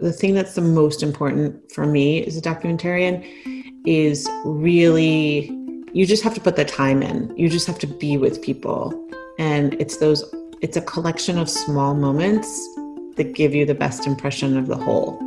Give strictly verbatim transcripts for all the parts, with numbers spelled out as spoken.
the thing that's the most important for me as a documentarian is really, you just have to put the time in. You just have to be with people. And it's those, it's a collection of small moments that give you the best impression of the whole.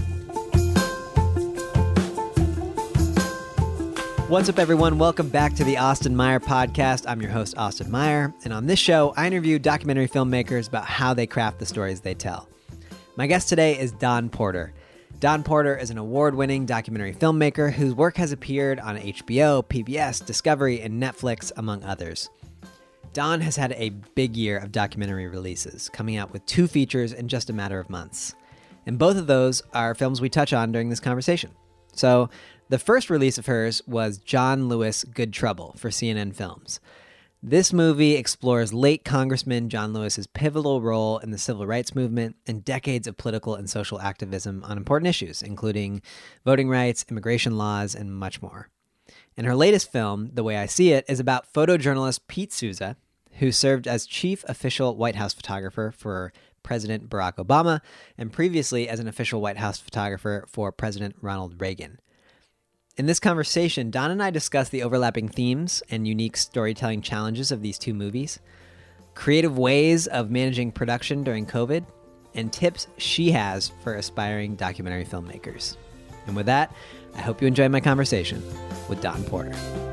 What's up, everyone? Welcome back to the Austin Meyer Podcast. I'm your host, Austin Meyer, and on this show, I interview documentary filmmakers about how they craft the stories they tell. My guest today is Dawn Porter. Dawn Porter is an award-winning documentary filmmaker whose work has appeared on H B O, P B S, Discovery, and Netflix, among others. Dawn has had a big year of documentary releases, coming out with two features in just a matter of months. And both of those are films we touch on during this conversation. So, the first release of hers was John Lewis' Good Trouble for C N N Films. This movie explores late Congressman John Lewis's pivotal role in the civil rights movement and decades of political and social activism on important issues, including voting rights, immigration laws, and much more. And her latest film, The Way I See It, is about photojournalist Pete Souza, who served as chief official White House photographer for President Barack Obama and previously as an official White House photographer for President Ronald Reagan. In this conversation, Dawn and I discuss the overlapping themes and unique storytelling challenges of these two movies, creative ways of managing production during COVID, and tips she has for aspiring documentary filmmakers. And with that, I hope you enjoy my conversation with Dawn Porter.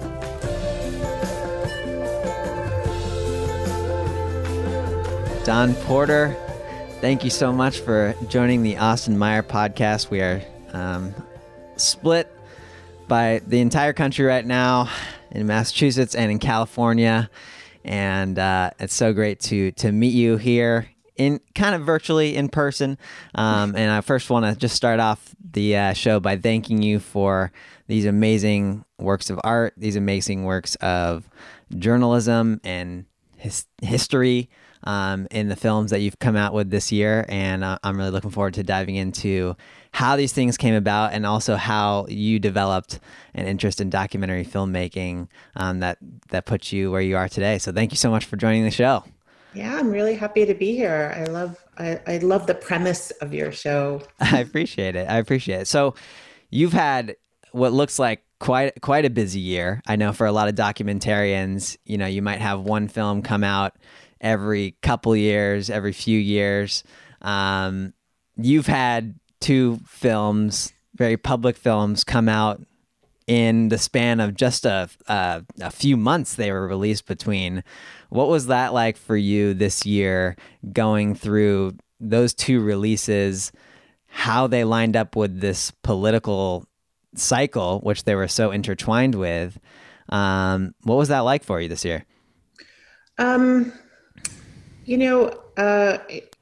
Dawn Porter, thank you so much for joining the Austin Meyer Podcast. We are um, split by the entire country right now in Massachusetts and in California. And uh, it's so great to to meet you here in kind of virtually in person. Um, and I first want to just start off the uh, show by thanking you for these amazing works of art, these amazing works of journalism and his- history um, in the films that you've come out with this year. And uh, I'm really looking forward to diving into how these things came about and also how you developed an interest in documentary filmmaking um, that, that puts you where you are today. So thank you so much for joining the show. Yeah, I'm really happy to be here. I love I, I love the premise of your show. I appreciate it. I appreciate it. So you've had what looks like quite quite a busy year. I know for a lot of documentarians, you know, you might have one film come out every couple years, every few years. Um, you've had two films, very public films, come out in the span of just a, a a few months. They were released between. What was that like for you this year, going through those two releases, how they lined up with this political cycle, which they were so intertwined with? Um, what was that like for you this year? Um, you know, uh,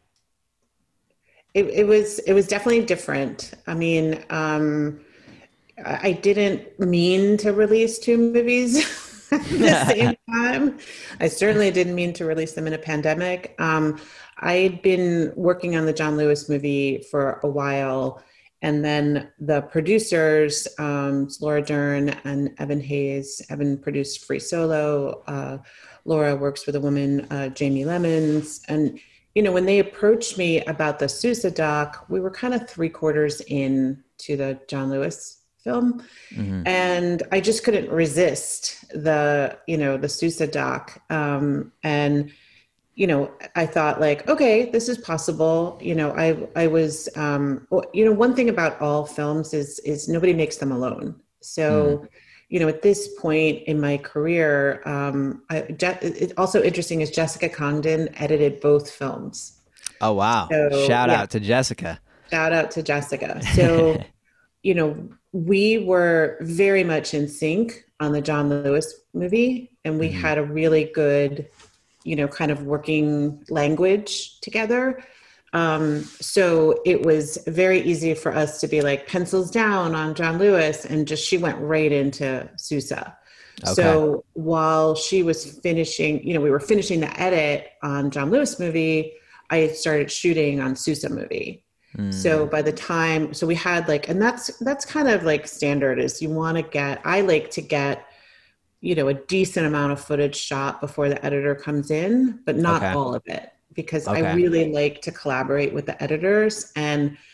It, it was it was definitely different. I mean, um, I didn't mean to release two movies at the same time. I certainly didn't mean to release them in a pandemic. Um, I had been working on the John Lewis movie for a while, and then the producers, um, Laura Dern and Evan Hayes. Evan produced Free Solo. Uh, Laura works with a woman, uh, Jamie Lemons, and you know, when they approached me about the Sousa doc, we were kind of three quarters in to the John Lewis film. Mm-hmm. And I just couldn't resist the, you know, the Sousa doc. Um, and, you know, I thought like, okay, this is possible. You know, I, I was, um, well, you know, one thing about all films is, is nobody makes them alone. So, mm. you know, at this point in my career, um, I, Je- it also interesting is Jessica Congdon edited both films. Oh, wow. So, Shout yeah. out to Jessica. Shout out to Jessica. So, you know, we were very much in sync on the John Lewis movie, and we mm-hmm. had a really good, you know, kind of working language together. Um, so it was very easy for us to be like pencils down on John Lewis, and just, she went right into Sousa. Okay. So while she was finishing, you know, we were finishing the edit on John Lewis movie, I started shooting on Sousa movie. Mm. So by the time, so we had like, and that's, that's kind of like standard is you want to get, I like to get, you know, a decent amount of footage shot before the editor comes in, but not okay. all of it. Because okay. I really like to collaborate with the editors. And,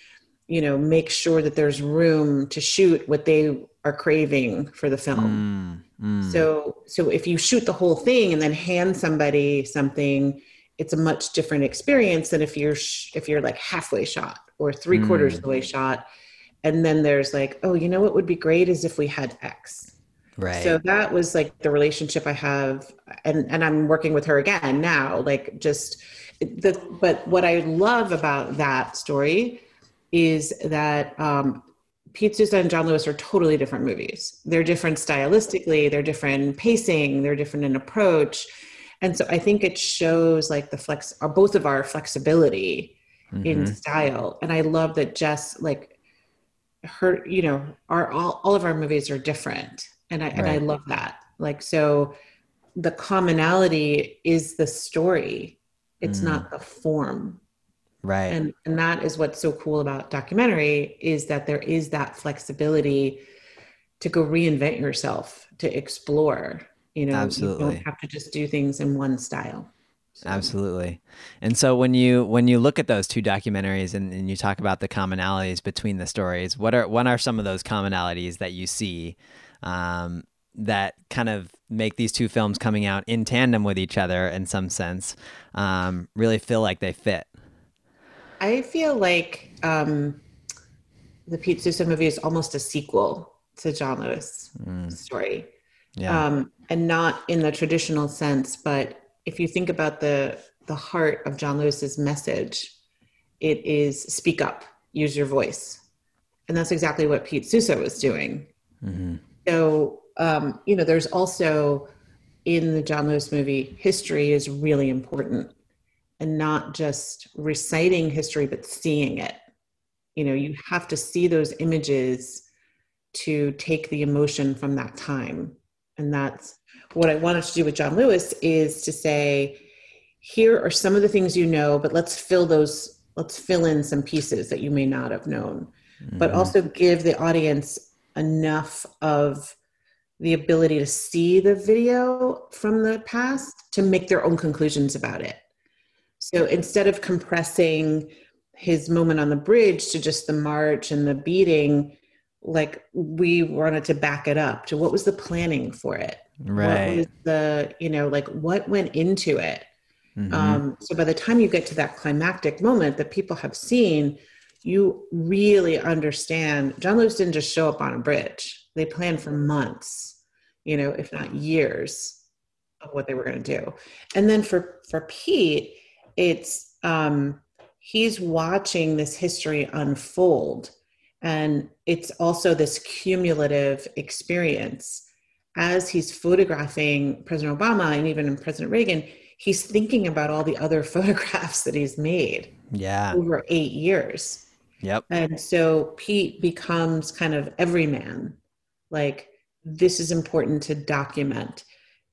you know, make sure that there's room to shoot what they are craving for the film. Mm, mm. So, so if you shoot the whole thing and then hand somebody something, it's a much different experience than if you're, sh- if you're like halfway shot or three Mm. quarters of the way shot. And then there's like, oh, you know what would be great is if we had X. Right. So that was like the relationship I have. And, and I'm working with her again now, like just the, but what I love about that story is that um, Pete Sousa and John Lewis are totally different movies. They're different stylistically, they're different in pacing, they're different in approach. And so I think it shows like the flex, or both of our flexibility mm-hmm. in style. And I love that Jess, like her, you know, our, all, all of our movies are different. And I, right. and I love that. Like, so the commonality is the story. It's mm. not the form. Right. And and that is what's so cool about documentary is that there is that flexibility to go reinvent yourself, to explore, you know, Absolutely. You don't have to just do things in one style. So. Absolutely. And so when you when you look at those two documentaries and, and you talk about the commonalities between the stories, what are what are some of those commonalities that you see um, that kind of make these two films coming out in tandem with each other in some sense um, really feel like they fit? I feel like um, the Pete Sousa movie is almost a sequel to John Lewis' mm. story. Yeah. Um, and not in the traditional sense, but if you think about the the heart of John Lewis's message, it is speak up, use your voice. And that's exactly what Pete Sousa was doing. Mm-hmm. So, um, you know, there's also in the John Lewis movie, history is really important. And not just reciting history, but seeing it. You know, you have to see those images to take the emotion from that time. And that's what I wanted to do with John Lewis, is to say, here are some of the things you know, but let's fill those, let's fill in some pieces that you may not have known, mm-hmm. but also give the audience enough of the ability to see the video from the past to make their own conclusions about it. So instead of compressing his moment on the bridge to just the march and the beating, like we wanted to back it up to what was the planning for it? Right. What was the, you know, like what went into it? Mm-hmm. Um, so by the time you get to that climactic moment that people have seen, you really understand. John Lewis didn't just show up on a bridge. They planned for months, you know, if not years of what they were going to do. And then for, for Pete, it's um, he's watching this history unfold. And it's also this cumulative experience. As he's photographing President Obama and even President Reagan, he's thinking about all the other photographs that he's made yeah. over eight years. Yep. And so Pete becomes kind of everyman. Like, this is important to document.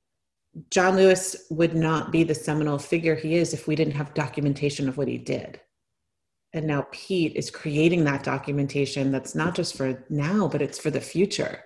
John Lewis would not be the seminal figure he is if we didn't have documentation of what he did. And now Pete is creating that documentation that's not just for now, but it's for the future.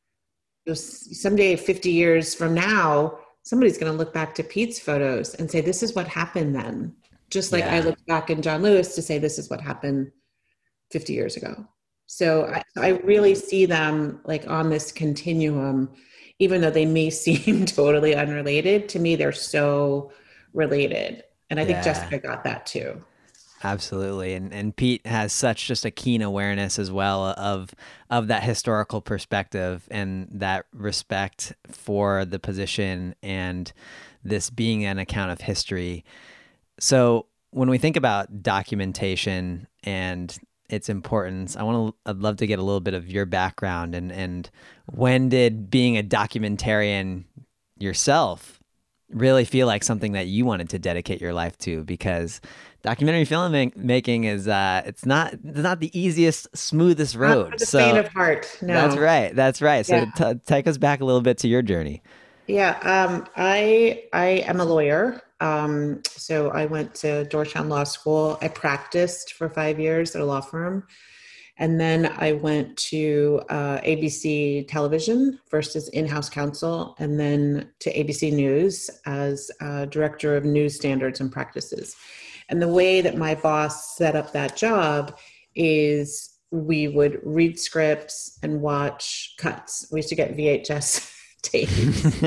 Someday, fifty years from now, somebody's going to look back to Pete's photos and say, this is what happened then. Just like yeah. I look back in John Lewis to say, this is what happened fifty years ago. So I, I really see them like on this continuum, even though they may seem totally unrelated. To me, they're so related. And I yeah. think Jessica got that too. Absolutely. And and Pete has such just a keen awareness as well of of that historical perspective and that respect for the position and this being an account of history. So when we think about documentation and its importance, I want to I'd love to get a little bit of your background and and when did being a documentarian yourself really feel like something that you wanted to dedicate your life to? Because documentary filmmaking is uh, it's not it's not the easiest, smoothest road. Not for the so faint of heart. No. That's right. That's right. So Yeah. t- take us back a little bit to your journey. Yeah, um, I I am a lawyer. Um, so I went to Georgetown Law School. I practiced for five years at a law firm. And then I went to uh, A B C Television, first as in-house counsel, and then to A B C News as uh, director of news standards and practices. And the way that my boss set up that job is we would read scripts and watch cuts. We used to get V H S tapes,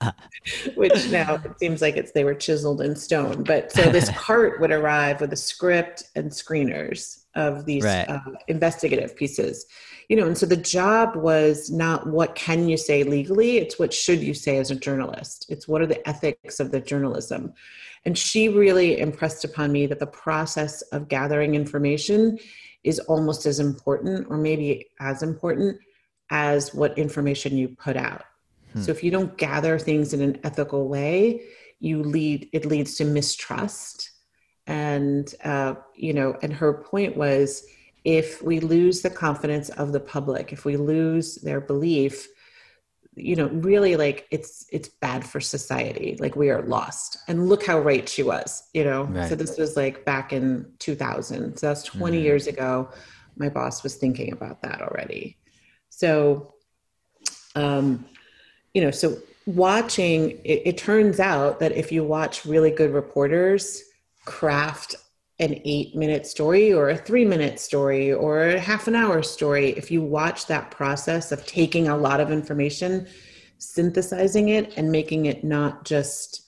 which now it seems like it's they were chiseled in stone. But so this cart would arrive with a script and screeners of these right. uh, investigative pieces, you know. And so the job was not what can you say legally, it's what should you say as a journalist. It's what are the ethics of the journalism. And she really impressed upon me that the process of gathering information is almost as important, or maybe as important, as what information you put out. Hmm. So if you don't gather things in an ethical way, you lead, it leads to mistrust. And, uh, you know, and her point was, if we lose the confidence of the public, if we lose their belief, you know, really like it's, it's bad for society. Like we are lost. And look how right she was, you know? Right. So this was like back in two thousand. So that's twenty mm-hmm. years ago. My boss was thinking about that already. So, um, you know, so watching, it, it turns out that if you watch really good reporters craft an eight minute story or a three minute story or a half an hour story, if you watch that process of taking a lot of information, synthesizing it and making it not just,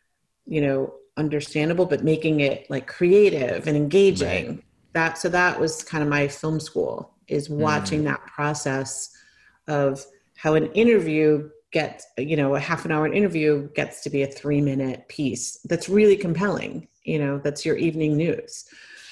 you know, understandable, but making it like creative and engaging, right. that, so that was kind of my film school, is watching mm. that process of how an interview gets, you know, a half an hour interview gets to be a three minute piece that's really compelling. You know, that's your evening news.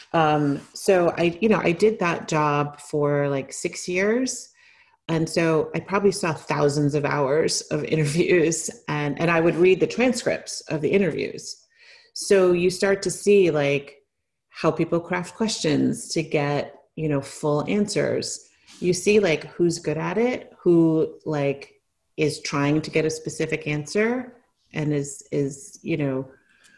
Um, so I, you know, I did that job for like six years. And so I probably saw thousands of hours of interviews, and, and I would read the transcripts of the interviews. So you start to see like how people craft questions to get, you know, full answers. You see like who's good at it, who like is trying to get a specific answer and is, is, you know,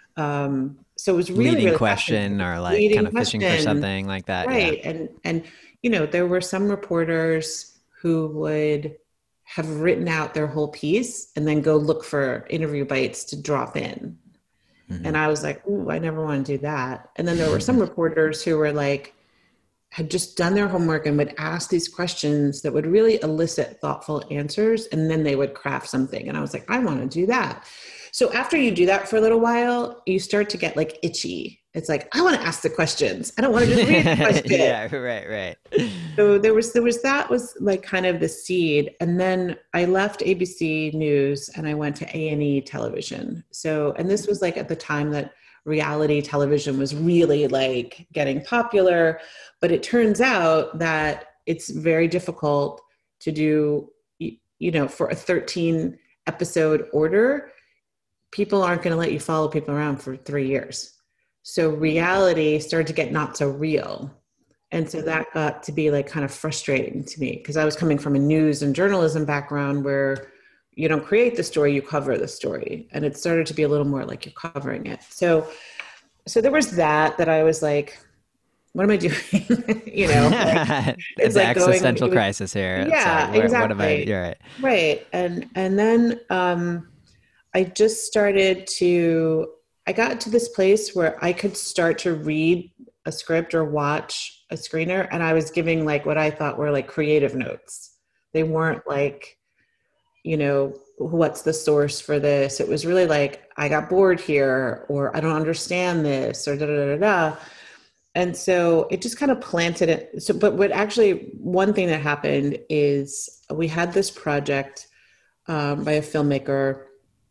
um, so it was really, leading really question or like leading kind of question, fishing for something like that. Right. Yeah. And, and, you know, there were some reporters who would have written out their whole piece and then go look for interview bites to drop in. Mm-hmm. And I was like, ooh, I never want to do that. And then there were some reporters who were like, had just done their homework and would ask these questions that would really elicit thoughtful answers. And then they would craft something. And I was like, I want to do that. So after you do that for a little while, you start to get like itchy. It's like, I want to ask the questions. I don't want to just read the question. Yeah, right, right. So there was, there was, that was like kind of the seed. And then I left A B C News and I went to A and E Television. So, and this was like at the time that reality television was really like getting popular, but it turns out that it's very difficult to do, you know, for a thirteen episode order, people aren't going to let you follow people around for three years. So reality started to get not so real. And so that got to be like kind of frustrating to me, because I was coming from a news and journalism background where you don't create the story, you cover the story. And it started to be a little more like you're covering it. So, so there was that, that I was like, what am I doing? you know, like, it's an like existential going, crisis here. Yeah, like, where, exactly. What am I, you're right. Right. And, and then, um, I just started to, I got to this place where I could start to read a script or watch a screener, and I was giving like what I thought were like creative notes. They weren't like, you know, what's the source for this? It was really like, I got bored here, or I don't understand this, or da da da da. And so it just kind of planted it. So, but what actually, one thing that happened is we had this project um, by a filmmaker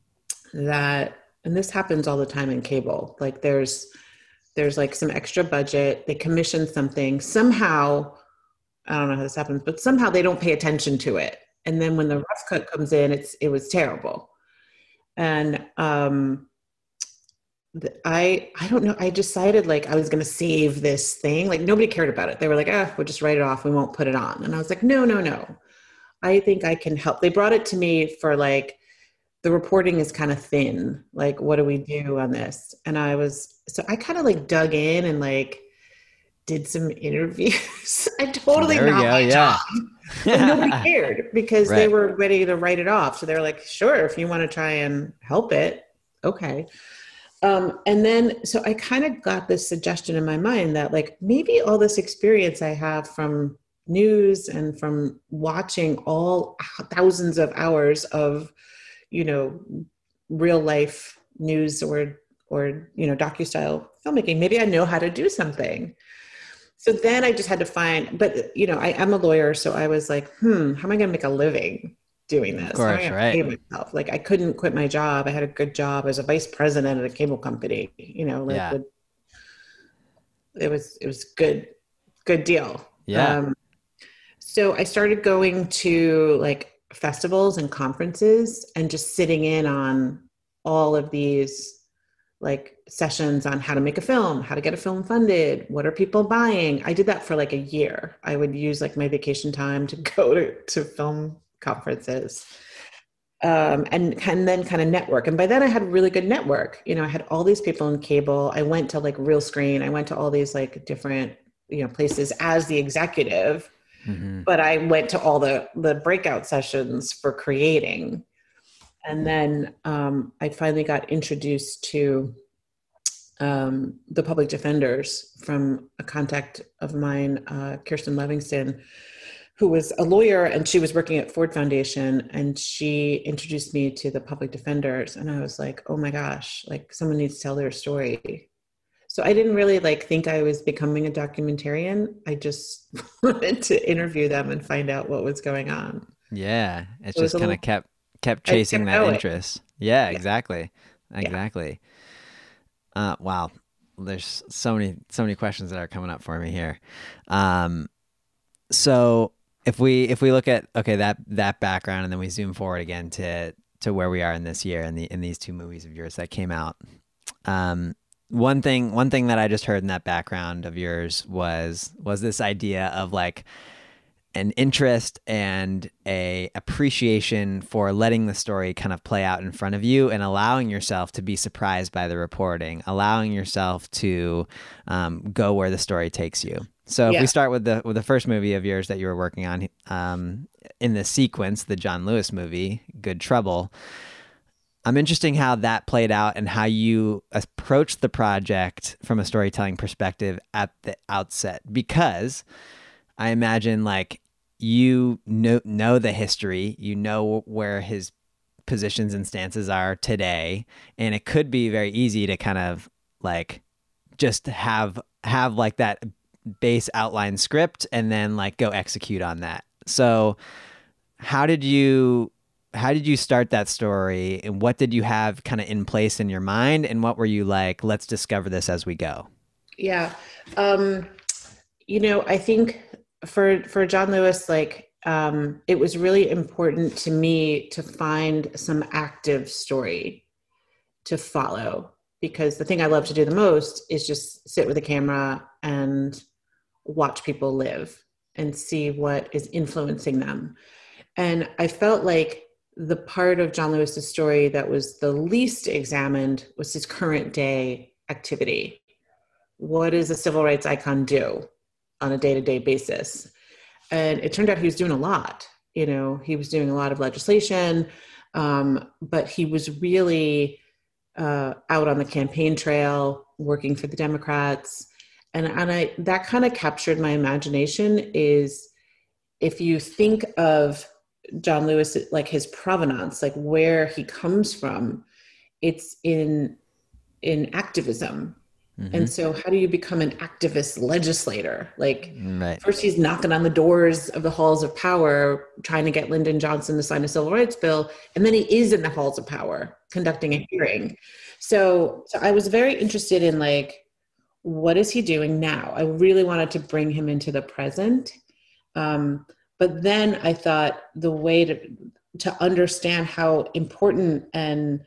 that, and this happens all the time in cable, like there's, there's like some extra budget, they commission something, somehow, I don't know how this happens, but somehow they don't pay attention to it. And then when the rough cut comes in, it's, it was terrible. And, um, I, I don't know. I decided like I was going to save this thing. Like nobody cared about it. They were like, ah, we'll just write it off. We won't put it on. And I was like, no, no, no. I think I can help. They brought it to me for like, the reporting is kind of thin. Like, what do we do on this? And I was, so I kind of like dug in and like did some interviews. I totally there not go, my yeah. job. But nobody cared because right. they were ready to write it off. So they were like, sure, if you want to try and help it, okay. Um, and then, so I kind of got this suggestion in my mind that like, maybe all this experience I have from news and from watching all thousands of hours of, you know, real life news or, or, you know, docu-style filmmaking, maybe I know how to do something. So then I just had to find, but you know, I am a lawyer. So I was like, hmm, how am I going to make a living doing this? Of course, how am I going right. to pay myself? Like I couldn't quit my job. I had a good job as a vice president at a cable company, you know, like Yeah. with, it was, it was good, good deal. Yeah. Um, so I started going to like festivals and conferences and just sitting in on all of these like sessions on how to make a film, how to get a film funded, what are people buying. I did that for like a year. I would use like my vacation time to go to, to film conferences um, and, and then kind of network. And by then I had a really good network. You know, I had all these people in cable. I went to like Real Screen. I went to all these like different, you know, places as the executive, mm-hmm. but I went to all the, the breakout sessions for creating. And then um, I finally got introduced to um, the public defenders from a contact of mine, uh, Kirsten Livingston, who was a lawyer and she was working at Ford Foundation, and she introduced me to the public defenders. And I was like, oh my gosh, like someone needs to tell their story. So I didn't really like think I was becoming a documentarian. I just wanted to interview them and find out what was going on. Yeah, it so just kind of kept kept chasing kept that going. interest. Yeah, yeah, exactly. Exactly. Yeah. Uh, wow. There's so many, so many questions that are coming up for me here. Um, so if we, if we look at, okay, that, that background, and then we zoom forward again to, to where we are in this year and the, in these two movies of yours that came out. Um, one thing, one thing that I just heard in that background of yours was, was this idea of like, an interest and a appreciation for letting the story kind of play out in front of you and allowing yourself to be surprised by the reporting, allowing yourself to um, go where the story takes you. So yeah. if we start with the with the first movie of yours that you were working on um, in the sequence, the John Lewis movie, Good Trouble, I'm interested in how that played out and how you approached the project from a storytelling perspective at the outset, because I imagine like you know, know the history, you know where his positions and stances are today. And it could be very easy to kind of like just have, have like that base outline script and then like go execute on that. So how did you, how did you start that story, and what did you have kind of in place in your mind? And what were you like, let's discover this as we go? Yeah. Um, you know, I think for, for John Lewis, like, um, it was really important to me to find some active story to follow, because the thing I love to do the most is just sit with a camera and watch people live and see what is influencing them. And I felt like the part of John Lewis's story that was the least examined was his current day activity. What does a civil rights icon do on a day-to-day basis? And it turned out he was doing a lot. You know, he was doing a lot of legislation, um, but he was really uh, out on the campaign trail, working for the Democrats. And, and I, that kind of captured my imagination. Is if you think of John Lewis, like his provenance, like where he comes from, it's in, in activism. Mm-hmm. And so how do you become an activist legislator? Like right. First he's knocking on the doors of the halls of power, trying to get Lyndon Johnson to sign a civil rights bill. And then he is in the halls of power conducting a hearing. So, so I was very interested in like, what is he doing now? I really wanted to bring him into the present. Um, but then I thought the way to, to understand how important and,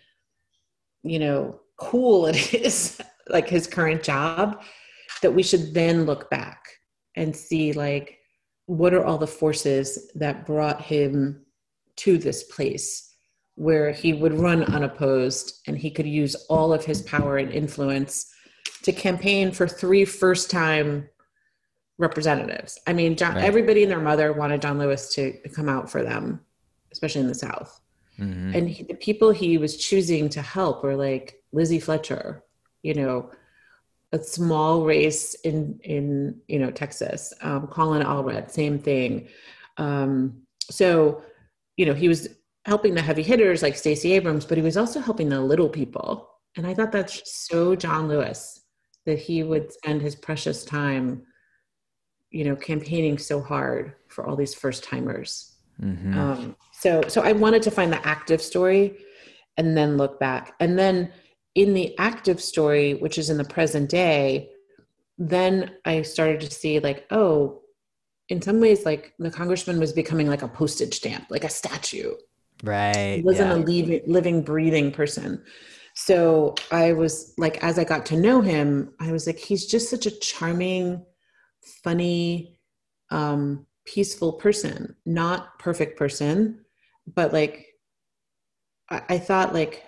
you know, cool it is, like his current job, that we should then look back and see like, what are all the forces that brought him to this place where he would run unopposed and he could use all of his power and influence to campaign for three first-time representatives. I mean, John, right. Everybody and their mother wanted John Lewis to come out for them, especially in the South. Mm-hmm. And he, the people he was choosing to help were like Lizzie Fletcher, you know, a small race in, in, you know, Texas, um, Colin Allred, same thing. Um, so, you know, he was helping the heavy hitters like Stacey Abrams, but he was also helping the little people. And I thought that's so John Lewis, that he would spend his precious time, you know, campaigning so hard for all these first timers. Mm-hmm. Um, so, so I wanted to find the active story and then look back. And then in the active story, which is in the present day, then I started to see like, oh, in some ways, like the congressman was becoming like a postage stamp, like a statue. Right. He wasn't yeah. a living, living, breathing person. So I was like, as I got to know him, I was like, he's just such a charming, funny, um, peaceful person, not perfect person, but like, I, I thought like,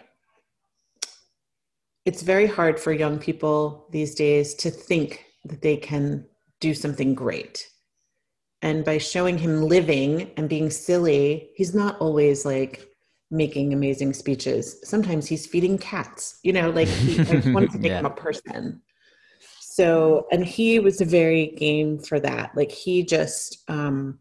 it's very hard for young people these days to think that they can do something great. And by showing him living and being silly, he's not always like making amazing speeches. Sometimes he's feeding cats, you know, like he, I just wanted to make yeah. him a person. So, and he was very game for that. Like he just um,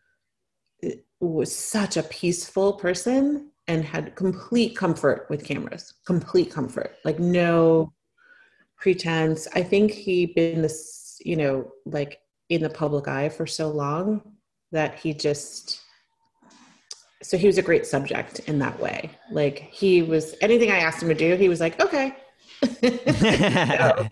was such a peaceful person and had complete comfort with cameras, complete comfort, like no pretense. I think he'd been this, you know, like in the public eye for so long that he just, so he was a great subject in that way. Like he was, anything I asked him to do, he was like, okay. so,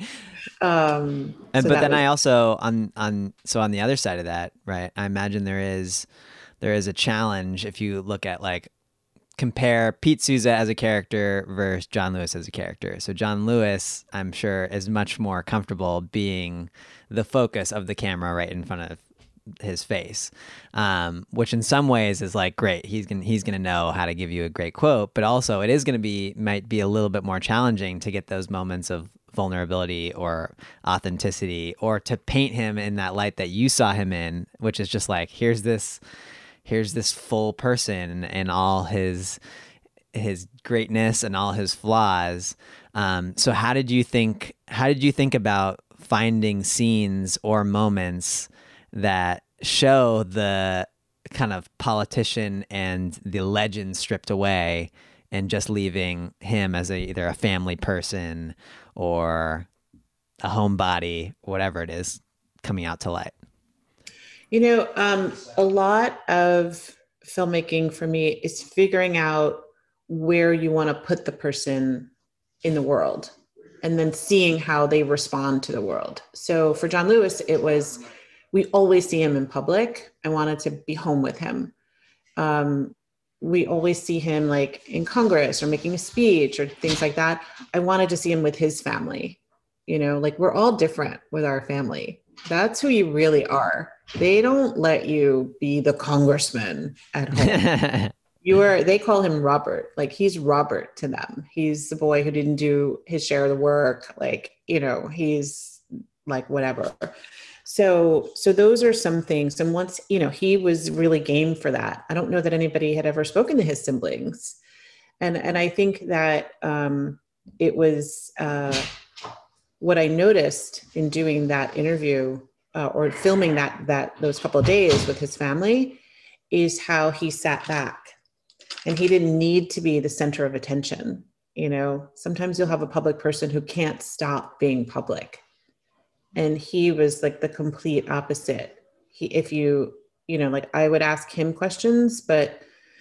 um, and so but then was, I also on on so on the other side of that, right? I imagine there is there is a challenge if you look at like compare Pete Souza as a character versus John Lewis as a character. So John Lewis, I'm sure, is much more comfortable being the focus of the camera right in front of his face, um, which in some ways is like great. He's gonna he's gonna know how to give you a great quote, but also it is gonna be might be a little bit more challenging to get those moments of vulnerability or authenticity, or to paint him in that light that you saw him in, which is just like here's this here's this full person and all his his greatness and all his flaws. Um, so how did you think? How did you think about finding scenes or moments that show the kind of politician and the legend stripped away, and just leaving him as a, either a family person or a homebody, whatever it is, coming out to light? You know, um, a lot of filmmaking for me is figuring out where you want to put the person in the world and then seeing how they respond to the world. So for John Lewis, it was, we always see him in public. I wanted to be home with him. Um, we always see him like in Congress or making a speech or things like that. I wanted to see him with his family. You know, like we're all different with our family. That's who you really are. They don't let you be the congressman at home. You are, they call him Robert. Like he's Robert to them. He's the boy who didn't do his share of the work. Like, you know, he's like whatever. So, so those are some things. And once, you know, he was really game for that. I don't know that anybody had ever spoken to his siblings. And, and I think that um, it was uh, what I noticed in doing that interview uh, or filming that, that those couple of days with his family is how he sat back and he didn't need to be the center of attention. You know, sometimes you'll have a public person who can't stop being public. And he was like the complete opposite. He, if you, you know, like I would ask him questions, but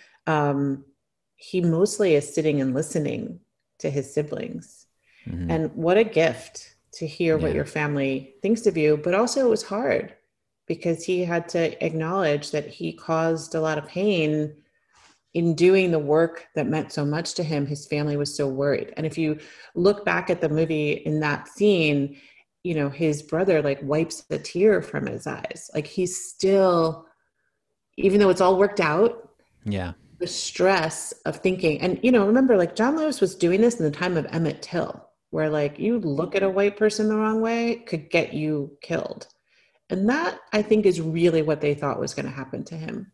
um, he mostly is sitting and listening to his siblings. Mm-hmm. And what a gift to hear yeah. what your family thinks of you. But also it was hard because he had to acknowledge that he caused a lot of pain in doing the work that meant so much to him. His family was so worried. And if you look back at the movie in that scene, you know, his brother like wipes a tear from his eyes. Like he's still, even though it's all worked out. Yeah. The stress of thinking, and, you know, remember like John Lewis was doing this in the time of Emmett Till, where like you look at a white person the wrong way could get you killed. And that I think is really what they thought was going to happen to him.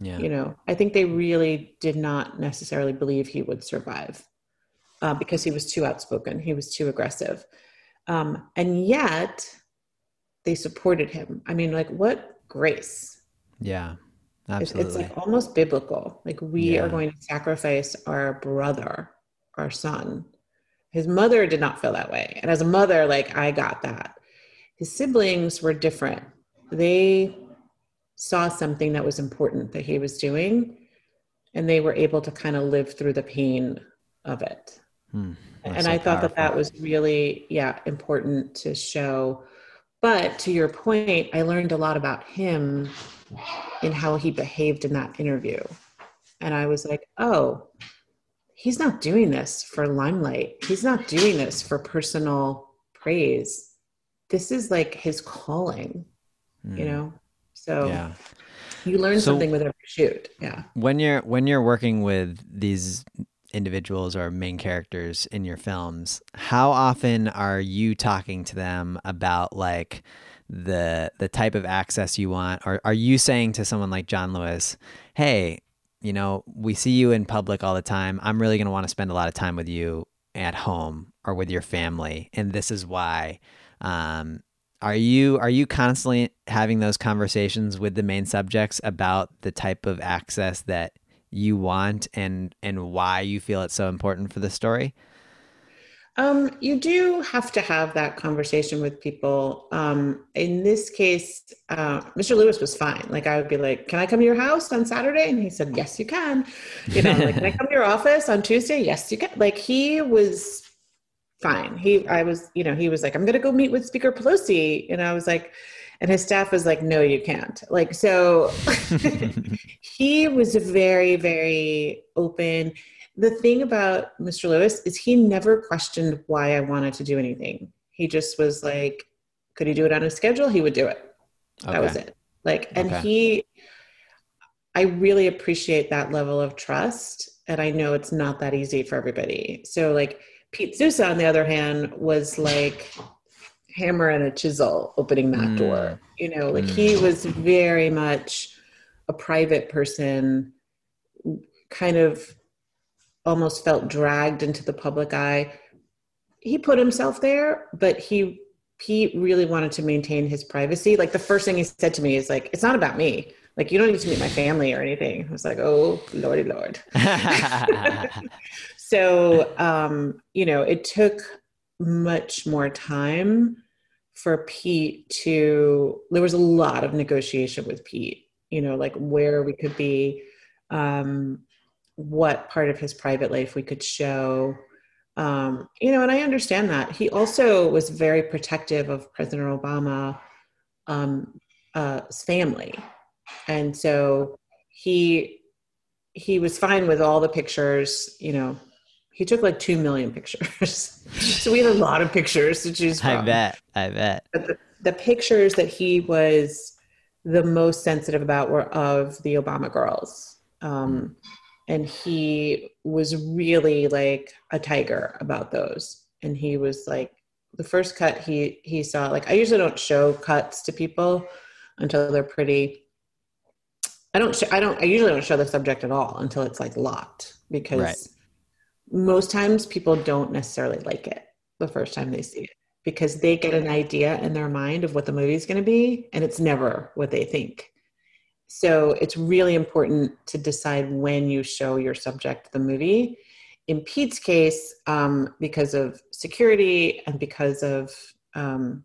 Yeah. You know, I think they really did not necessarily believe he would survive uh, because he was too outspoken. He was too aggressive. Um, and yet they supported him. I mean, like, what grace. Yeah, It's, it's absolutely. like almost biblical. Like, we are Yeah. going to sacrifice our brother, our son. His mother did not feel that way. And as a mother, like, I got that. His siblings were different. They saw something that was important that he was doing, and they were able to kind of live through the pain of it. Hmm. That's And so I thought that powerful. that was really, yeah, important to show. But to your point, I learned a lot about him in how he behaved in that interview. And I was like, oh, he's not doing this for limelight. He's not doing this for personal praise. This is like his calling, Mm. you know? So Yeah. you learn So- something with every shoot. Yeah. When you're when you're working with these individuals or main characters in your films, how often are you talking to them about like the the type of access you want? Or are you saying to someone like John Lewis, hey, you know, we see you in public all the time. I'm really going to want to spend a lot of time with you at home or with your family, and this is why. Um, are you are you constantly having those conversations with the main subjects about the type of access that you want and and why you feel it's so important for the story? Um, you do have to have that conversation with people. Um, in this case, uh, Mister Lewis was fine. Like, I would be like, can I come to your house on Saturday? And he said, yes, you can. You know, like, can I come to your office on Tuesday? Yes, you can. Like, he was fine. He, I was, you know, he was like, I'm going to go meet with Speaker Pelosi. And I was like, and his staff was like, no, you can't. Like, so he was very, very open. The thing about Mister Lewis is he never questioned why I wanted to do anything. He just was like, could he do it on his schedule? He would do it. That Okay. was it. Like, and Okay. he, I really appreciate that level of trust. And I know it's not that easy for everybody. So like Pete Sousa, on the other hand, was like hammer and a chisel opening that Mm. door. You know, like Mm. he was very much a private person, kind of almost felt dragged into the public eye. He put himself there, but he Pete really wanted to maintain his privacy. Like, the first thing he said to me is like, it's not about me. Like, you don't need to meet my family or anything. I was like, oh, Lordy Lord. So, um, you know, it took much more time for Pete to, there was a lot of negotiation with Pete, you know, like where we could be, um, what part of his private life we could show. Um, you know, and I understand that. He also was very protective of President Obama's um, uh, family. And so he he was fine with all the pictures. You know, he took like two million pictures. So we had a lot of pictures to choose from. I bet. I bet. But the, the pictures that he was the most sensitive about were of the Obama girls. Um, mm. And he was really like a tiger about those. And he was like, the first cut he, he saw, like, I usually don't show cuts to people until they're pretty, I don't, sh- I don't, I usually don't show the subject at all until it's like locked, because right. most times people don't necessarily like it the first time they see it, because they get an idea in their mind of what the movie is going to be, and it's never what they think. So it's really important to decide when you show your subject the movie. In Pete's case, um, because of security and because of um,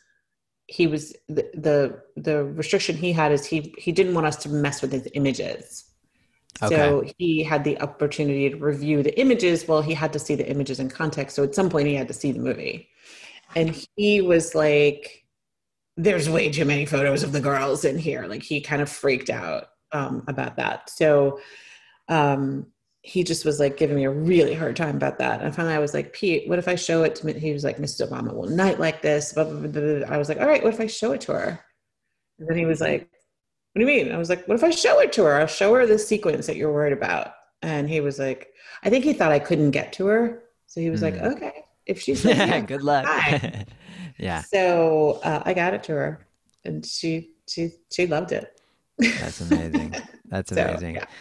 he was the, the the restriction he had is he he didn't want us to mess with his images. Okay. So he had the opportunity to review the images. Well, he had to see the images in context. So at some point he had to see the movie. And he was like, there's way too many photos of the girls in here. Like, he kind of freaked out um, about that. So um, he just was like giving me a really hard time about that. And finally I was like, Pete, what if I show it to me? He was like, Missus Obama will night like this. Blah, blah, blah, blah. I was like, all right, what if I show it to her? And then he was like, what do you mean? I was like, what if I show it to her? I'll show her the sequence that you're worried about. And he was like, I think he thought I couldn't get to her. So he was mm. like, okay, if she says yeah, good luck. Yeah. So uh, I got it to her, and she she she loved it. That's amazing. That's So amazing. yeah.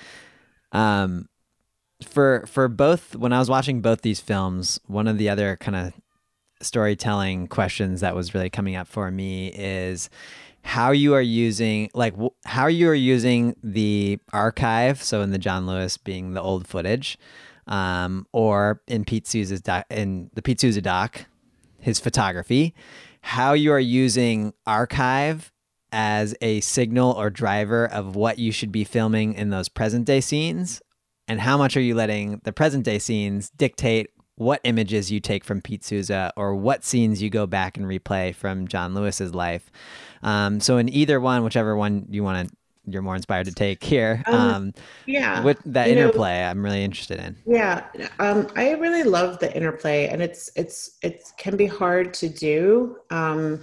Um, for for both, when I was watching both these films, one of the other kind of storytelling questions that was really coming up for me is how you are using, like, wh- how you are using the archive. So in the John Lewis being the old footage, um, or in Pete Souza's doc, in the Pete Souza doc, his photography, how you are using archive as a signal or driver of what you should be filming in those present day scenes, and how much are you letting the present day scenes dictate what images you take from Pete Souza or what scenes you go back and replay from John Lewis's life. Um, so in either one, whichever one you want to, you're more inspired to take here. Um, Um, yeah, with that you know, interplay, I'm really interested in. yeah, um, I really love the interplay, and it's it's it can be hard to do, um,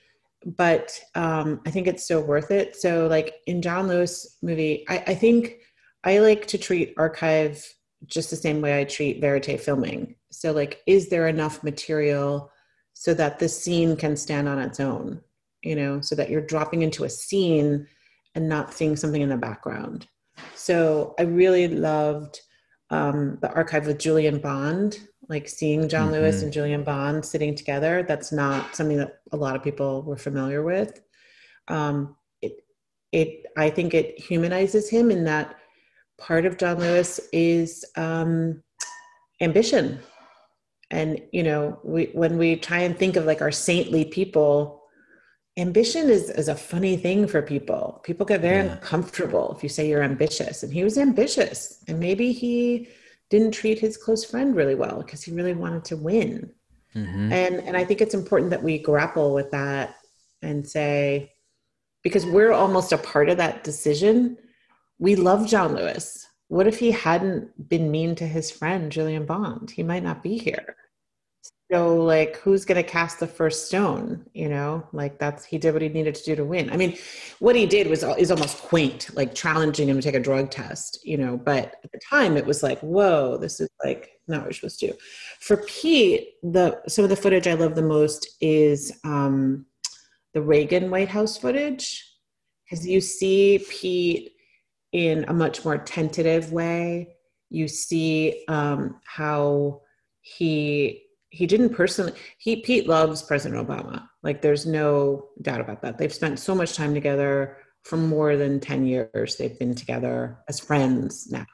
but um, I think it's still worth it. So, like in John Lewis movie, I, I think I like to treat archive just the same way I treat verite filming. So, like, is there enough material so that the scene can stand on its own? You know, so that you're dropping into a scene and not seeing something in the background. So, I really loved um, the archive with Julian Bond, like seeing John Lewis Mm-hmm. and Julian Bond sitting together. That's not something that a lot of people were familiar with. Um, it, it, I think it humanizes him in that part of John Lewis is um, ambition. And, you know, we, when we try and think of like our saintly people, ambition is, is a funny thing for people. People get very Yeah. uncomfortable if you say you're ambitious, and he was ambitious, and maybe he didn't treat his close friend really well because he really wanted to win. Mm-hmm. And, and I think it's important that we grapple with that and say, because we're almost a part of that decision. We love John Lewis. What if he hadn't been mean to his friend, Julian Bond? He might not be here. So, like, who's going to cast the first stone? You know, like that's he did what he needed to do to win. I mean, what he did was is almost quaint, like challenging him to take a drug test. You know, but at the time it was like, whoa, this is like not what we're supposed to do. For Pete, the some of the footage I love the most is um, the Reagan White House footage, because you see Pete in a much more tentative way. You see um, how he he didn't personally he Pete loves President Obama. Like there's no doubt about that. They've spent so much time together for more than ten years. They've been together as friends now.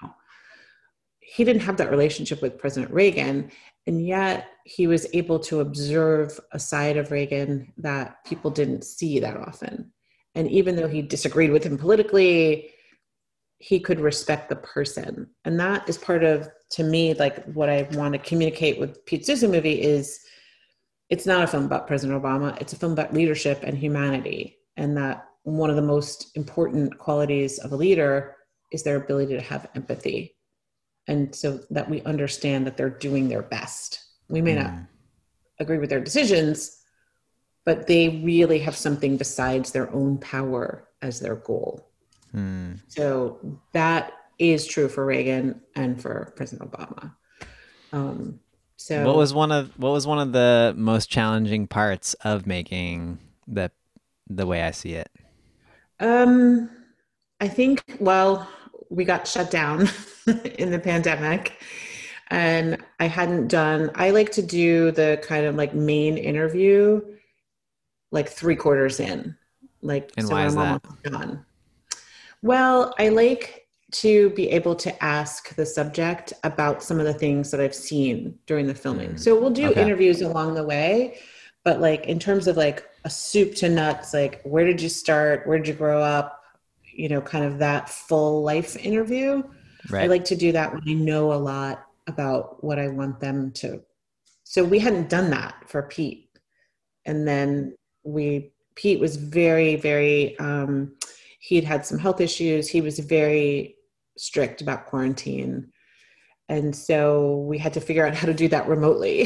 He didn't have that relationship with President Reagan, and yet he was able to observe a side of Reagan that people didn't see that often. And even though he disagreed with him politically, he could respect the person. And that is part of, to me, like what I want to communicate with Pete Souza movie is it's not a film about President Obama. It's a film about leadership and humanity. And that one of the most important qualities of a leader is their ability to have empathy. And so that we understand that they're doing their best. We may not Mm. agree with their decisions, but they really have something besides their own power as their goal. Mm. So that is true for Reagan and for President Obama. Um, so What was one of what was one of the most challenging parts of making the the way I see it? um, I think, well, we got shut down in the pandemic, and I hadn't done, I like to do the kind of like main interview like three quarters in, like, And so why when is I'm that? almost done. Well, I like to be able to ask the subject about some of the things that I've seen during the filming. Mm. So we'll do Okay. interviews along the way, but like in terms of like a soup to nuts, like where did you start? Where did you grow up? You know, kind of that full life interview. I Right. like to do that when I know a lot about what I want them to. So we hadn't done that for Pete. And then we, Pete was very, very, um, he'd had some health issues. He was very strict about quarantine. And so we had to figure out how to do that remotely.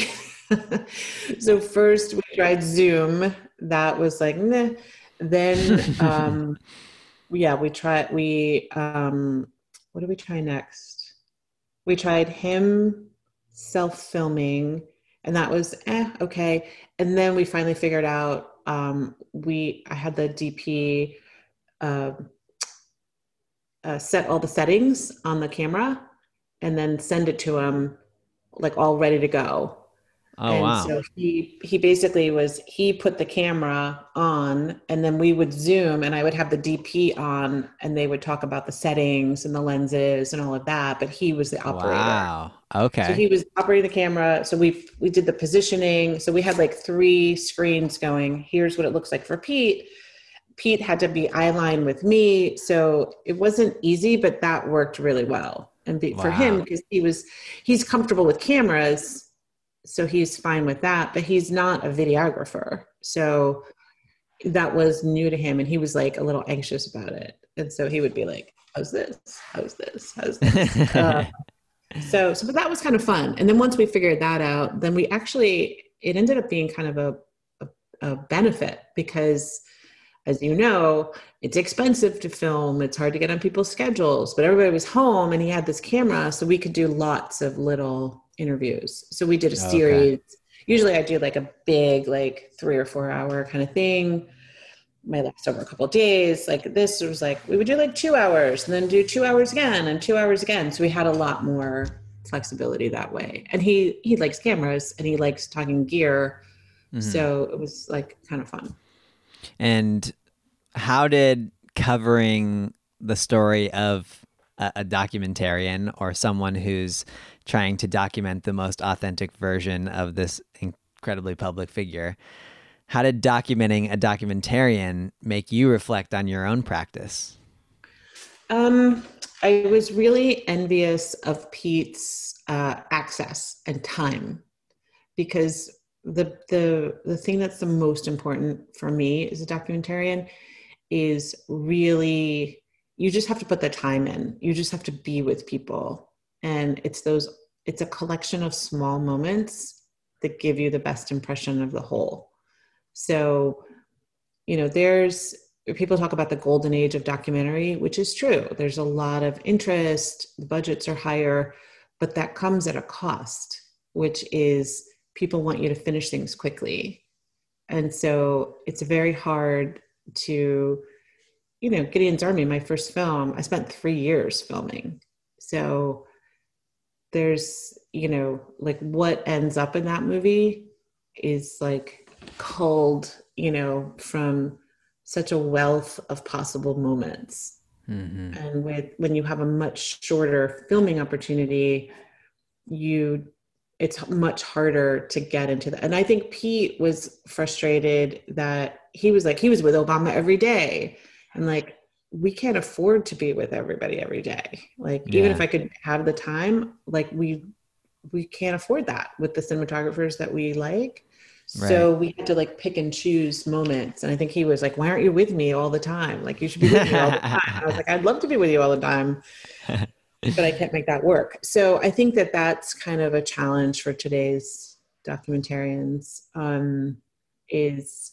So first we tried Zoom. That was like, meh. Then, um, yeah, we tried, we, um, what did we try next? We tried him self-filming, and that was eh, okay. And then we finally figured out, um, we, I had the D P, uh, uh, set all the settings on the camera and then send it to him like all ready to go. Oh, And wow. so he he basically was he put the camera on and then we would zoom and I would have the D P on and they would talk about the settings and the lenses and all of that, but he was the operator. Wow. So Okay. he was operating the camera. So we we did the positioning. So we had like three screens going. Here's what it looks like for Pete. Pete had to be eye line with me. So it wasn't easy, but that worked really well. And be, for him, Wow. because he was he's comfortable with cameras, so he's fine with that, but he's not a videographer. So that was new to him and he was like a little anxious about it. And so he would be like, how's this? How's this? How's this? Uh, so, so, but that was kind of fun. And then once we figured that out, then we actually, it ended up being kind of a, a, a benefit because as you know, it's expensive to film. It's hard to get on people's schedules, but everybody was home and he had this camera. So we could do lots of little interviews. So we did a Okay. series. Usually I do like a big, like three or four hour kind of thing. Might last over a couple of days. Like this was like, we would do like two hours and then do two hours again and two hours again. So we had a lot more flexibility that way. And he, he likes cameras and he likes talking gear. Hmm. So it was like kind of fun. And how did covering the story of a, a documentarian or someone who's trying to document the most authentic version of this incredibly public figure, how did documenting a documentarian make you reflect on your own practice? Um, I was really envious of Pete's uh, access and time because the the the thing that's the most important for me as a documentarian is really you just have to put the time in. You just have to be with people, and it's those it's a collection of small moments that give you the best impression of the whole. So, you know, there's people talk about the golden age of documentary, which is true. There's a lot of interest, the budgets are higher, but that comes at a cost, which is people want you to finish things quickly. And so it's very hard to, you know, Gideon's Army, my first film, I spent three years filming. So there's, you know, like what ends up in that movie is like culled, you know, from such a wealth of possible moments. Mm-hmm. And with when you have a much shorter filming opportunity, you it's much harder to get into that. And I think Pete was frustrated that he was like, he was with Obama every day. And like, we can't afford to be with everybody every day. Like, Yeah. even if I could have the time, like we, we can't afford that with the cinematographers that we like. Right. So we had to like pick and choose moments. And I think he was like, why aren't you with me all the time? Like you should be with me all the time. I was like, I'd love to be with you all the time. But I can't make that work. So I think that that's kind of a challenge for today's documentarians, um, is,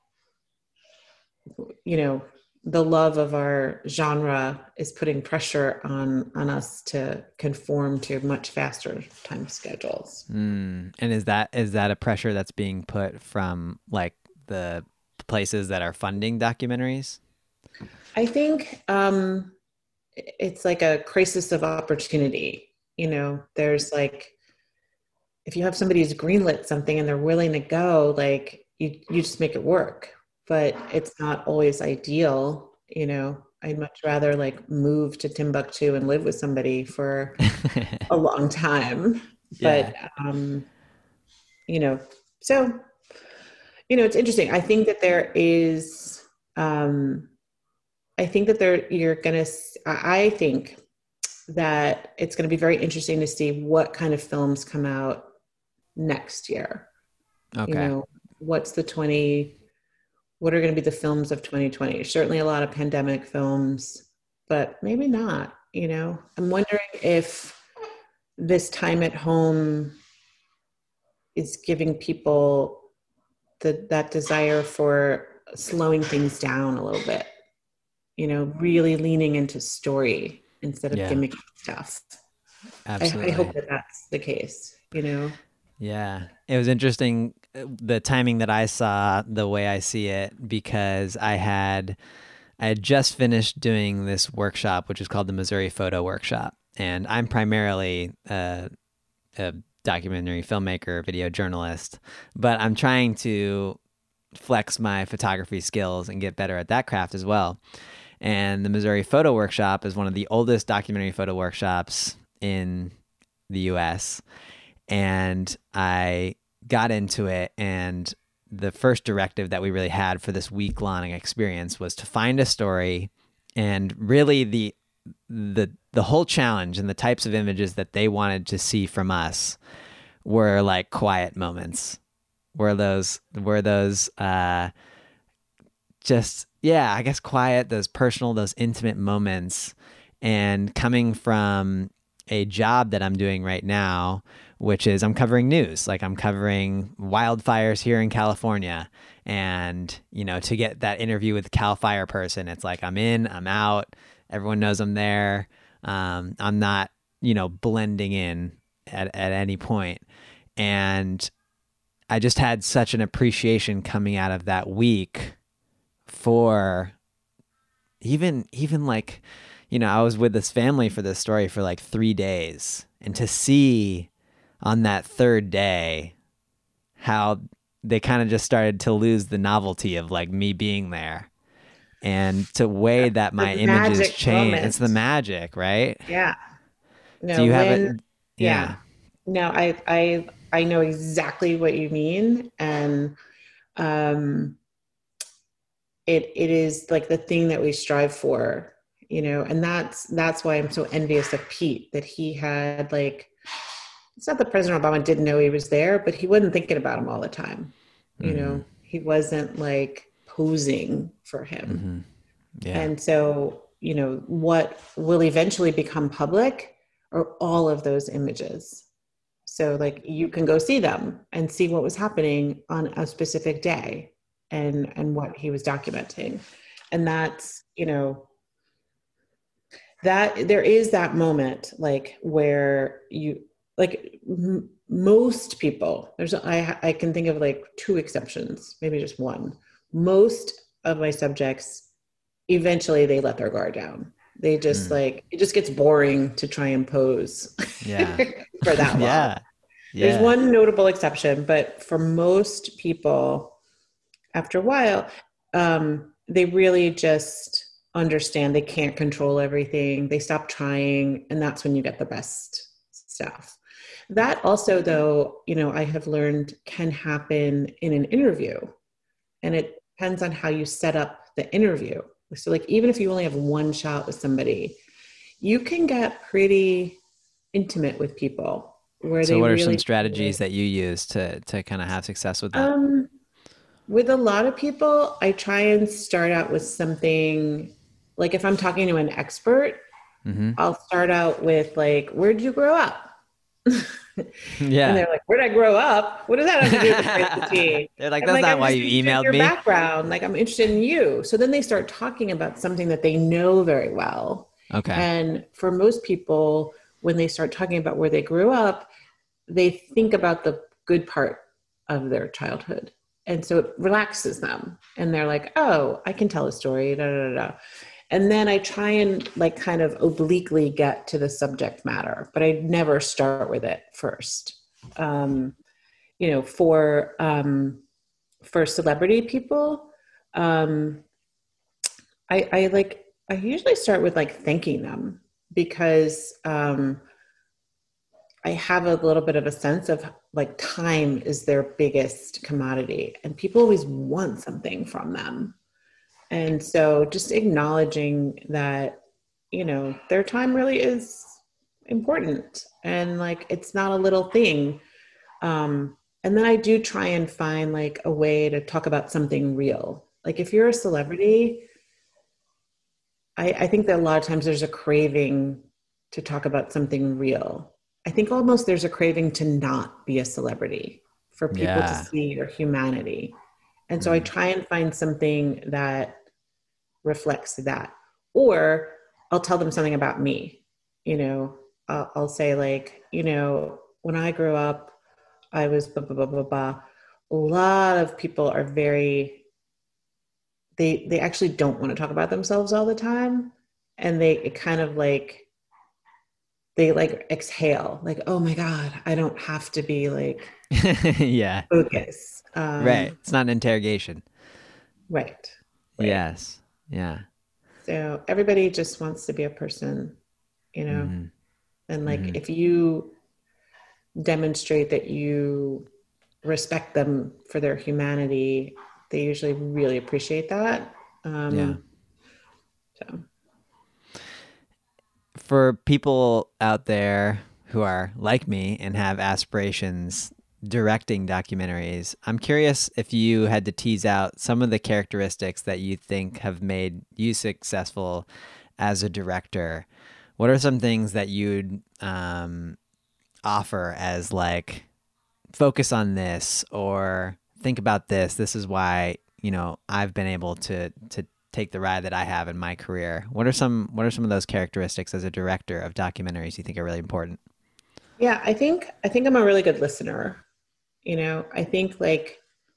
you know, the love of our genre is putting pressure on, on us to conform to much faster time schedules. Mm. And is that is that a pressure that's being put from like the places that are funding documentaries? I think, um, it's like a crisis of opportunity. You know, there's like, if you have somebody who's greenlit something and they're willing to go, like you, you just make it work, but it's not always ideal. You know, I'd much rather like move to Timbuktu and live with somebody for a long time. But, Yeah. um, you know, so, you know, it's interesting. I think that there is, um, I think that there you're going to, I think that it's going to be very interesting to see what kind of films come out next year. Okay. You know, what's the twenty, what are going to be the films of twenty twenty? Certainly a lot of pandemic films, but maybe not, you know. I'm wondering if this time at home is giving people the, that desire for slowing things down a little bit. You know, really leaning into story instead of Yeah. gimmicky stuff. Absolutely. I, I hope that that's the case, you know? Yeah. It was interesting, the timing that I saw, the way I see it, because I had I had just finished doing this workshop, which is called the Missouri Photo Workshop. And I'm primarily uh, a documentary filmmaker, video journalist, but I'm trying to flex my photography skills and get better at that craft as well. And the Missouri Photo Workshop is one of the oldest documentary photo workshops in the U S. And I got into it, and the first directive that we really had for this week-long experience was to find a story, and really the the the whole challenge and the types of images that they wanted to see from us were like quiet moments. Were those were those uh, just yeah, I guess quiet, those personal, those intimate moments. And coming from a job that I'm doing right now, which is I'm covering news, like I'm covering wildfires here in California. And, you know, to get that interview with the Cal Fire person, it's like I'm in, I'm out, everyone knows I'm there. Um, I'm not, you know, blending in at, at any point. And I just had such an appreciation coming out of that week for even, even like, you know, I was with this family for this story for like three days. And to see on that third day how they kind of just started to lose the novelty of like me being there, and to weigh that my The images magic change. moment. It's the magic, right? Yeah. No, Do you have when, it? yeah. No, I, I, I know exactly what you mean. And, um, it, it is like the thing that we strive for, you know, and that's, that's why I'm so envious of Pete, that he had like, it's not that President Obama didn't know he was there, but he wasn't thinking about him all the time. You Mm-hmm. know, he wasn't like posing for him. Mm-hmm. Yeah. And so, you know, what will eventually become public are all of those images. So like you can go see them and see what was happening on a specific day and, and what he was documenting. And that's, you know, that there is that moment like where you, like m- most people, there's, I, I can think of like two exceptions, maybe just one. Most of my subjects, eventually they let their guard down. They just mm. like, it just gets boring to try and pose yeah. for that long. yeah. yeah. There's one notable exception, but for most people, after a while, um, they really just understand they can't control everything. They stop trying, and that's when you get the best stuff. That also, though, you know, I have learned can happen in an interview, and it depends on how you set up the interview. So like, even if you only have one shot with somebody, you can get pretty intimate with people where so they what are really some strategies that you use to, to kind of have success with that? Um, with a lot of people, I try and start out with something like, if I'm talking to an expert, mm-hmm. I'll start out with like, where'd you grow up? Yeah. And they're like, where'd I grow up? What does that have to do with the identity? They're like, I'm that's like, not I'm why just you interested in emailed your me. Background. Like, I'm interested in you. So then they start talking about something that they know very well. Okay. And for most people, when they start talking about where they grew up, they think about the good part of their childhood. And so it relaxes them. And they're like, oh, I can tell a story, da, da, da, da. And then I try and like kind of obliquely get to the subject matter, but I never start with it first. Um, you know, for, um, for celebrity people, um, I, I like, I usually start with like thanking them, because, um, I have a little bit of a sense of like time is their biggest commodity, and people always want something from them. And so just acknowledging that, you know, their time really is important, and like, it's not a little thing. Um, and then I do try and find like a way to talk about something real. Like if you're a celebrity, I, I think that a lot of times there's a craving to talk about something real. I think almost there's a craving to not be a celebrity, for people yeah. to see your humanity. And so mm. I try and find something that reflects that. Or I'll tell them something about me. You know, I'll, I'll say like, you know, when I grew up, I was blah, blah, blah, blah, blah. A lot of people are very, they they actually don't want to talk about themselves all the time, and they it kind of like they like exhale, like, oh my God, I don't have to be like Yeah. focus. Right. Um, It's not an interrogation. right, right. Yes. Yeah. So everybody just wants to be a person, you know, Hmm. and like Hmm. if you demonstrate that you respect them for their humanity, they usually really appreciate that. Yeah. Um, so For people out there who are like me and have aspirations directing documentaries, I'm curious if you had to tease out some of the characteristics that you think have made you successful as a director. What are some things that you'd um, offer as like focus on this or think about this? This is why, you know, I've been able to to take the ride that I have in my career. What are some what are some of those characteristics as a director of documentaries you think are really important? yeah, I think I think I'm a really good listener. You know, I think like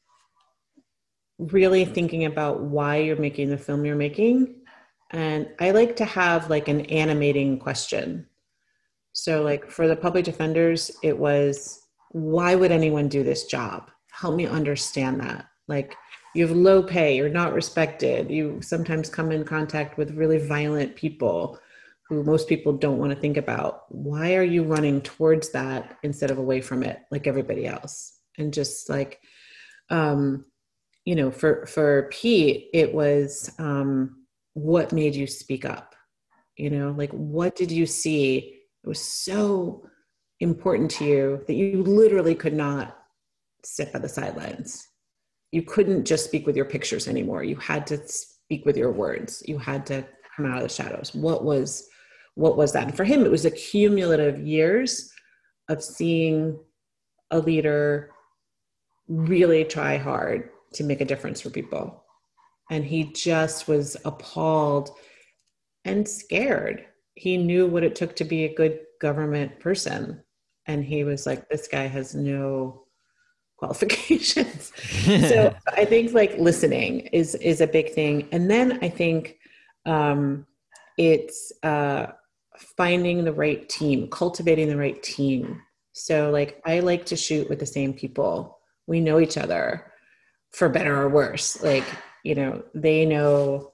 really thinking about why you're making the film you're making. And I like to have like an animating question. So, like for the public defenders, it was, why would anyone do this job? Help me understand that. Like, you have low pay, you're not respected, you sometimes come in contact with really violent people who most people don't want to think about. Why are you running towards that instead of away from it like everybody else? And just like, um, you know, for for Pete, it was um, what made you speak up? You know, like what did you see? It was so important to you that you literally could not sit by the sidelines. You couldn't just speak with your pictures anymore. You had to speak with your words. You had to come out of the shadows. What was what was that? And for him, it was a cumulative years of seeing a leader really try hard to make a difference for people. And he just was appalled and scared. He knew what it took to be a good government person. And he was like, this guy has no qualifications. So I think like listening is is a big thing. And then I think um, it's uh, finding the right team, cultivating the right team. So like I like to shoot with the same people. We know each other for better or worse. Like, you know, they know,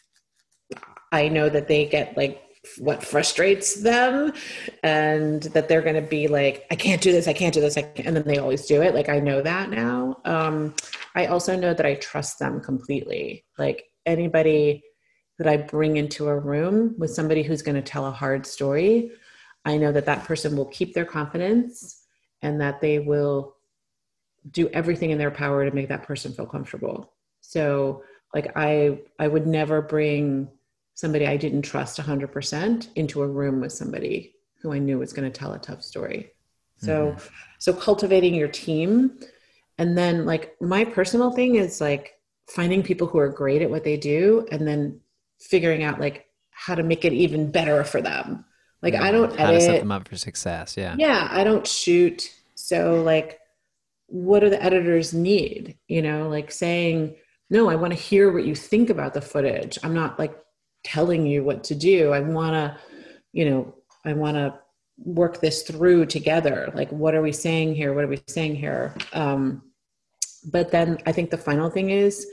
I know that they get like what frustrates them and that they're going to be like, I can't do this. I can't do this. I can't. And then they always do it. Like, I know that now. Um, I also know that I trust them completely. Like anybody that I bring into a room with somebody who's going to tell a hard story, I know that that person will keep their confidence and that they will do everything in their power to make that person feel comfortable. So like I, I would never bring somebody I didn't trust one hundred percent into a room with somebody who I knew was going to tell a tough story. So, mm-hmm. so cultivating your team. And then like my personal thing is like finding people who are great at what they do and then figuring out like how to make it even better for them. Like mm-hmm. I don't edit. How to set them up for success. Yeah. Yeah. I don't shoot. So like, what do the editors need? You know, like saying, no, I want to hear what you think about the footage. I'm not like telling you what to do. I want to, you know, I want to work this through together. Like, what are we saying here? What are we saying here? Um, but then I think the final thing is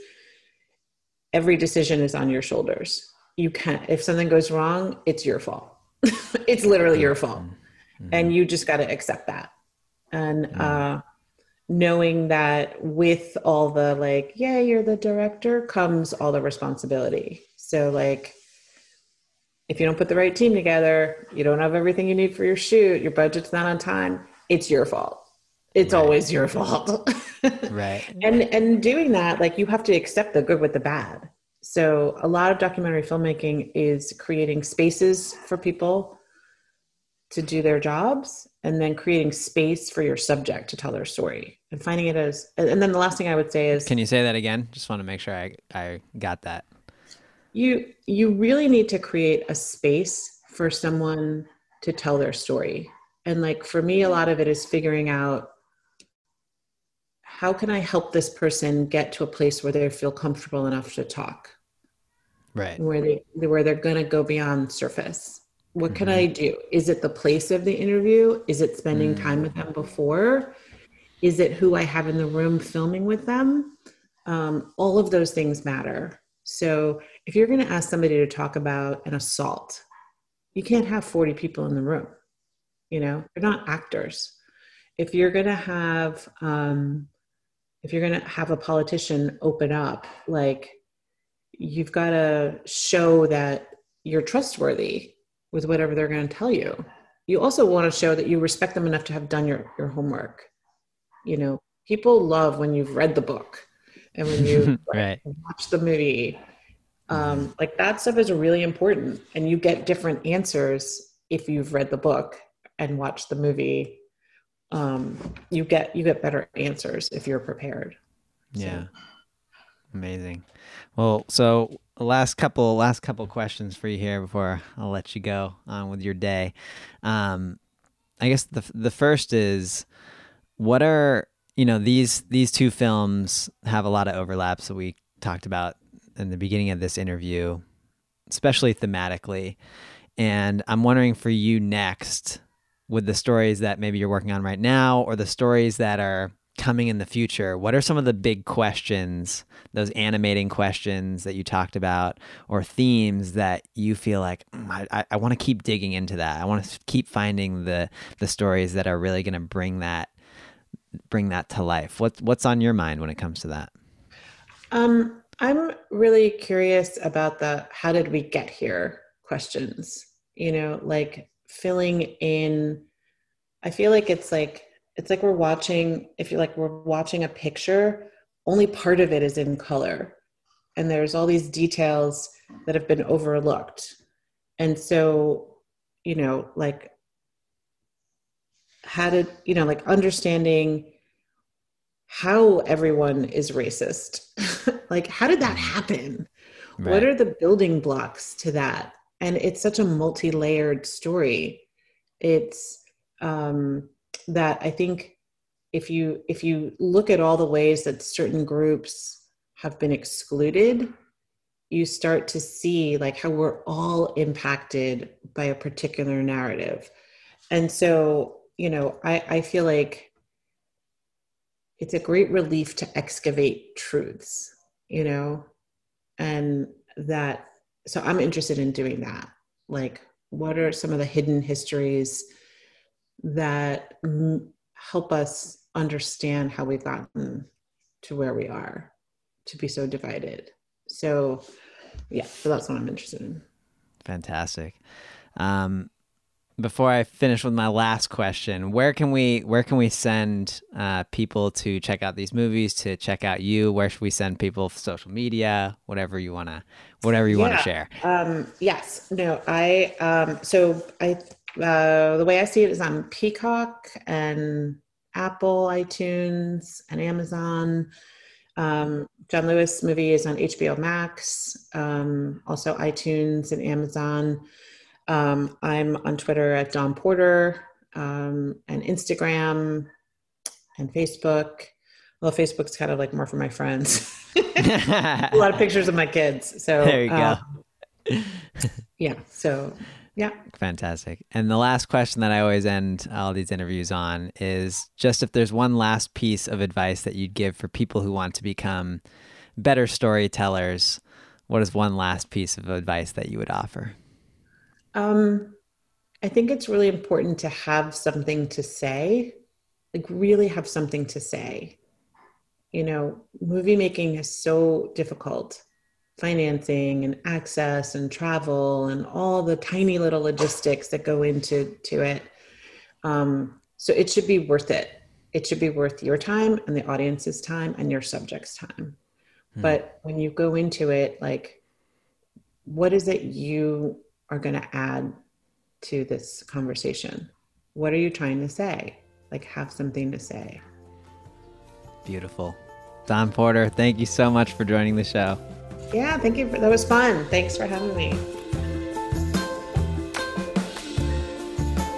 every decision is on your shoulders. You can't, if something goes wrong, it's your fault. It's literally your fault. Mm-hmm. And you just got to accept that. And, mm-hmm. uh, knowing that with all the like, yeah, you're the director comes all the responsibility. So like, if you don't put the right team together, you don't have everything you need for your shoot, your budget's not on time, it's your fault. It's right. Always your fault. Right. And and doing that, like you have to accept the good with the bad. So a lot of documentary filmmaking is creating spaces for people to do their jobs and then creating space for your subject to tell their story and finding it as, and then the last thing I would say is, can you say that again? Just want to make sure I, I got that. You, you really need to create a space for someone to tell their story. And like, for me, a lot of it is figuring out how can I help this person get to a place where they feel comfortable enough to talk? Right. Where they where they're going to go beyond surface. What mm-hmm. can I do? Is it the place of the interview? Is it spending mm. time with them before? Is it who I have in the room filming with them? Um, all of those things matter. So if you're going to ask somebody to talk about an assault, you can't have forty people in the room. You know, they're not actors. If you're going to have, um, if you're going to have a politician open up, like, you've got to show that you're trustworthy with whatever they're going to tell you. You also want to show that you respect them enough to have done your, your homework. You know, people love when you've read the book and when you right. like, watch the movie. Um, mm-hmm. Like that stuff is really important, and you get different answers if you've read the book and watched the movie. Um, you get you get better answers if you're prepared. Yeah, so. Amazing. Well, so last couple last couple questions for you here before I'll let you go on with your day. Um, I guess the the first is, what are you know these these two films have a lot of overlaps that we talked about in the beginning of this interview, especially thematically. And I'm wondering for you next, with the stories that maybe you're working on right now, or the stories that are coming in the future, what are some of the big questions, those animating questions that you talked about, or themes that you feel like, mm, I, I want to keep digging into that. I want to keep finding the the stories that are really going to bring that bring that to life. What's what's on your mind when it comes to that? Um, I'm really curious about the how did we get here questions. You know, like filling in. I feel like it's like it's like we're watching. If you're like we're watching a picture, only part of it is in color, and there's all these details that have been overlooked. And so, you know, like how did you know, like understanding how everyone is racist. Like, how did that happen? Right. What are the building blocks to that? And it's such a multi-layered story. It's um, that I think if you if you look at all the ways that certain groups have been excluded, you start to see like how we're all impacted by a particular narrative. And so, you know, I, I feel like it's a great relief to excavate truths, you know, and that, so I'm interested in doing that. Like, what are some of the hidden histories that m- help us understand how we've gotten to where we are, to be so divided? So, yeah, so that's what I'm interested in. Fantastic. Um, Before I finish with my last question, where can we where can we send uh, people to check out these movies, to check out you? Where should we send people? Social media, whatever you wanna, whatever you yeah. wanna share. Um, yes, no, I um, so I uh, the way I see it is on Peacock and Apple, iTunes, and Amazon. Um, John Lewis movie is on H B O Max, um, also iTunes and Amazon. Um, I'm on Twitter at Dawn Porter, um, and Instagram and Facebook. Well, Facebook's kind of like more for my friends. A lot of pictures of my kids. So there you um, go. Yeah. So yeah. Fantastic. And the last question that I always end all these interviews on is just if there's one last piece of advice that you'd give for people who want to become better storytellers, what is one last piece of advice that you would offer? Um, I think it's really important to have something to say, like really have something to say. You know, movie making is so difficult, financing and access and travel and all the tiny little logistics that go into to it. Um, so it should be worth it. It should be worth your time and the audience's time and your subject's time. Hmm. But when you go into it, like, what is it you are going to add to this conversation? What are you trying to say? Like, have something to say. Beautiful. Dawn Porter, thank you so much for joining the show. Yeah, thank you. For, that was fun. Thanks for having me.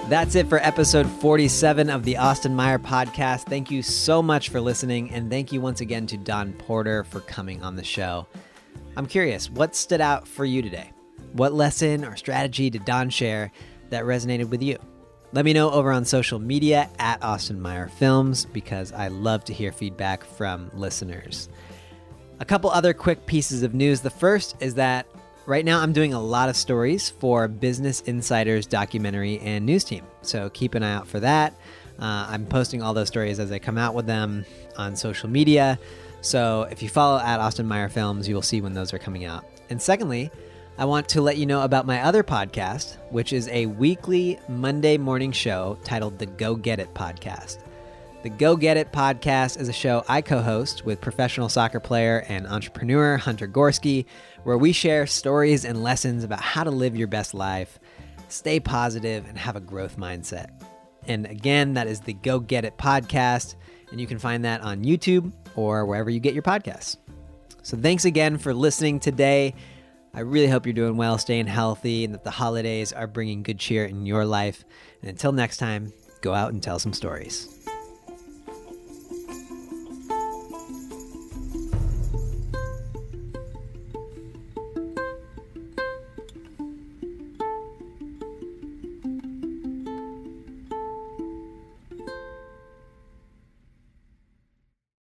That's it for episode forty-seven of the Austin Meyer podcast. Thank you so much for listening, and thank you once again to Don Porter for coming on the show. I'm curious, what stood out for you today? What lesson or strategy did Don share that resonated with you? Let me know over on social media at Austin Meyer Films, because I love to hear feedback from listeners. A couple other quick pieces of news. The first is that right now I'm doing a lot of stories for Business Insider's documentary and news team, so keep an eye out for that. Uh, I'm posting all those stories as I come out with them on social media, so if you follow at Austin Meyer Films, you will see when those are coming out. And secondly, I want to let you know about my other podcast, which is a weekly Monday morning show titled The Go Get It Podcast. The Go Get It Podcast is a show I co-host with professional soccer player and entrepreneur Hunter Gorski, where we share stories and lessons about how to live your best life, stay positive, and have a growth mindset. And again, that is the Go Get It Podcast, and you can find that on YouTube or wherever you get your podcasts. So thanks again for listening today. I really hope you're doing well, staying healthy, and that the holidays are bringing good cheer in your life. And until next time, go out and tell some stories.